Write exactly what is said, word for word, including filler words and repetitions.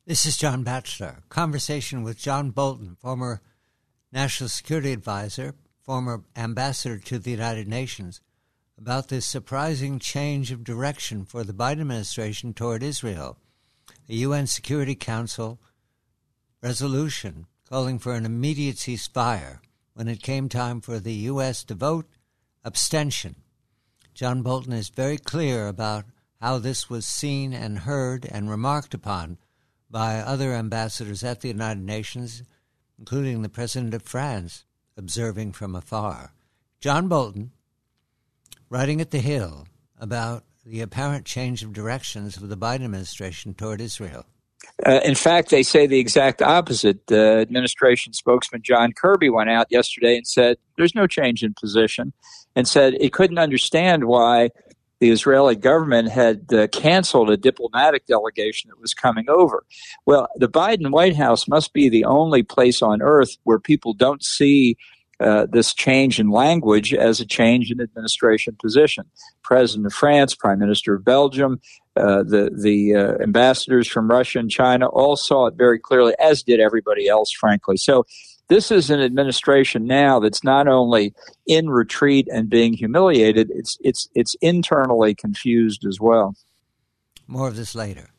This is John Batchelor. Conversation with John Bolton, former National Security Advisor, former ambassador to the United Nations, about this surprising change of direction for the Biden administration toward Israel. The U N Security Council resolution calling for an immediate ceasefire when it came time for the U S to vote abstention. John Bolton is very clear about how this was seen and heard and remarked upon by other ambassadors at the United Nations, including the President of France, observing from afar. John Bolton, writing at The Hill about the apparent change of directions of the Biden administration toward Israel. Uh, in fact, they say the exact opposite. The uh, administration spokesman John Kirby went out yesterday and said there's no change in position, and said it couldn't understand why the Israeli government had uh, canceled a diplomatic delegation that was coming over. Well, the Biden White House must be the only place on earth where people don't see uh, this change in language as a change in administration position. President of France, Prime Minister of Belgium, uh, the, the uh, ambassadors from Russia and China all saw it very clearly, as did everybody else, frankly. So this is an administration now that's not only in retreat and being humiliated, it's it's it's internally confused as well. More of this later.